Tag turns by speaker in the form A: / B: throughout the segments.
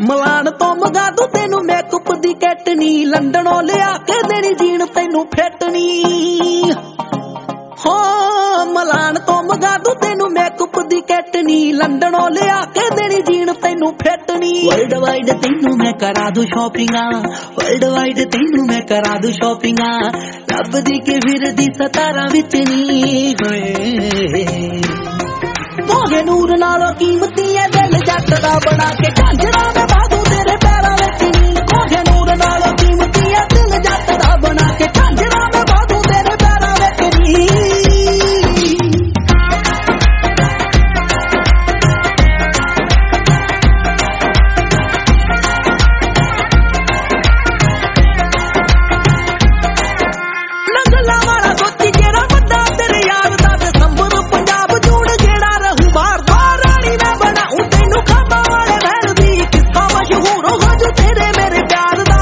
A: ਮਲਾਨ ਤੋਂ ਮੰਗਾ ਦੂ ਤੈਨੂੰ ਮੇਕਅਪ ਦੀ ਕਿੱਟ ਨੀ, ਲੰਡਨੋਂ ਲਿਆ ਕੇ ਦੇਣੀ ਜੀਨ ਤੈਨੂੰ ਫਿੱਟ ਨੀ। ਹਾਂ ਮਲਾਨ ਤੋਂ ਮੰਗਾ ਦੂ ਤੈਨੂੰ ਮੇਕਅਪ ਦੀ ਕਿੱਟ ਨੀ, ਲੰਡਨੋਂ ਲਿਆ ਕੇ ਦੇਣੀ ਜੀਨ ਤੈਨੂੰ ਫਿੱਟ ਨੀ। ਵਰਲਡ ਵਾਈਡ ਤੈਨੂੰ ਮੈਂ ਕਰਾ ਦੂ ਸ਼ਾਪਿੰਗਾਂ, ਵਰਲਡ ਵਾਈਡ ਤੈਨੂੰ ਮੈਂ ਕਰਾ ਦੂ ਸ਼ਾਪਿੰਗਾਂ, ਲੱਭਦੀ ਕਿ ਫਿਰਦੀ ਸਤਾਰਾਂ ਵਿੱਚ ਨੀ ਹੋਏ। ਕੋਹੇ ਨੂਰ ਨਾਲੋਂ ਕੀਮਤੀ ਐ ਦਿਲ ਜੱਟ ਦਾ ਬਣਾ ਕੇ ਝਾਂਜਰਾਂ ਮੈਂ ਬਾਦੂ ਤੇਰੇ ਪੈਰਾਂ ਵਿੱਚ ਨੀ। ਕੋਹੇ ਨੂਰ ਨਾਲੋਂ ਕੀਮਤੀ ਐ ਦਿਲ ਜੱਟ ਦਾ ਬਣਾ ਕੇ ਝਾਂਜਰਾਂ ਮੈਂ ਬਾਦੂ ਤੇਰੇ ਪੈਰਾਂ ਵਿੱਚ ਨੀ। ਨਗਲਾ ਵਾਲਾ ਸੋਚੀ ਜਿਹੜਾ ਵੱਡਾ ਤੇਰੇ ਯਾਰ ਦਾ ਦਸੰਬਰ ਪੰਜਾਬ ਜੂੜ ਜਿਹੜਾ ਰਹੂ ਬਾਹਰ ਦਾ। ਰਾਣੀ ਮੈਂ ਬਣਾਉ ਤੈਨੂੰ ਖਾਬਾਂ ਵਾਲੇ ਮਹਿਲ ਦੀ, ਕਿੱਸਾ ਮਸ਼ਹੂਰ ਹੋ ਜੂ ਤੇਰੇ ਮੇਰੇ ਪਿਆਰ ਦਾ।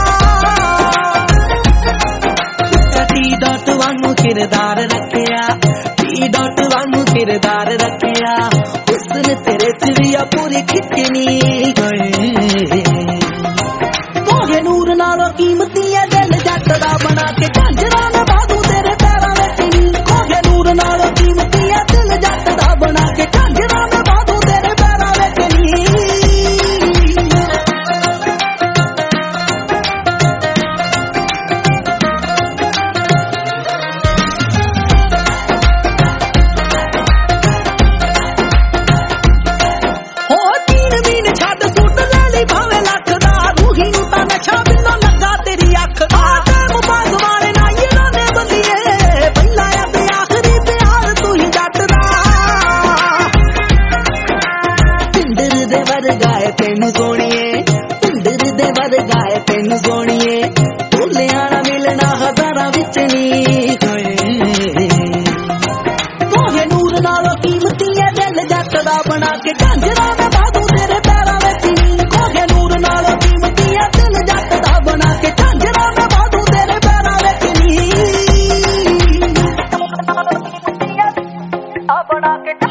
A: ਟੀ ਡਾਟ ਵਾਂਗੂ ਕਿਰਦਾਰ ਰੱਖਿਆ, ਟੀ ਡਾਟ ਵਾਂਗੂ ਕਿਰਦਾਰ ਰੱਖਿਆ, ਹੁਸਨ ਤੇਰੇ ਚ ਵੀ ਆ ਪੂਰੀ ਖਿੱਚਣੀ ਹੋਏ। ਕੋਹੇ ਨੂਰ ਨਾਲੋਂ ਕੀਮਤੀ ਐ ਦਿਲ ਜੱਟ ਦਾ ਬਣਾ ਕੇ ਝਾਂਜਰਾਂ ਮੈਂ ਬਾਦੂ ਤੇਰੇ ਪੈਰਾਂ ਵਿੱਚ ਨੀ। ਕੋਹੇ ਨੂਰ ਨਾਲੋਂ ਕੀਮਤੀ ਐ ਦਿਲ ਜੱਟ ਦਾ ਬਣਾ ਕੇ ਝਾਂਜਰਾਂ ਮੈਂ ਬਾਦੂ ਤੇਰੇ ਪੈਰਾਂ ਵਿੱਚ ਨੀ। ਹੋ ਤੀਨ ਮੀਨ ਛੱਡ ਸੂਟ ਲੈ ਲਈ ਭਾਵੇਂ ਲੱਖ ਦਾ, ਰੂਹੀ ਨੂੰ ਤਾਂ ਨਸ਼ਾ ਬਿੰਨੋਂ ਲੱਗਾ ਤੇਰੀ ਅੱਖ ਦਾ। ਟਾਈਮ ਪਾਸ ਵਾਲੇ ਨਾ ਇਹਨਾਂ ਨੇ ਬੰਦੀਏ, ਪਹਿਲਾ ਆ ਤੇ ਆਖਰੀ ਪਿਆਰ ਤੂੰ ਹੀ ਜੱਟ ਦਾ। ਪਿੰਦਰ ਦੇ ਵਰਗਾ ਏ ਤੈਨੂੰ ਸੋਹਣੀਏ, ਪਿੰਦਰ ਦੇ ਵਰਗਾ ਏ ਤੈਨੂੰ ਸੋਹਣੀਏ, ਭੁੱਲਿਆ ਨਾ ਮਿਲਣਾ ਹਜ਼ਾਰਾਂ ਵਿੱਚ ਨੀ ਹੋਏ। ਕੋਹੇ ਨੂਰ ਨਾਲੋਂ ਕੀਮਤੀ ਐ ਦਿਲ ਜੱਟ ਦਾ ਬਣਾ ਕੇ ਝਾਂਜਰਾਂ ਮੈਂ ਬਾਦੂ ਤੇਰੇ ਪੈਰਾਂ ਵਿੱਚ ਨੀ। ਕੋਹੇ ਨੂਰ ਨਾਲੋਂ ਕੀਮਤੀ ਐ ਦਿਲ ਜੱਟ ਦਾ ਬਣਾ ਕੇ ਝਾਂਜਰਾਂ ਮੈਂ ਬਾਦੂ ਤੇਰੇ ਪੈਰਾਂ ਵਿੱਚ ਨੀ। ਆ ਬਣਾ ਕੇ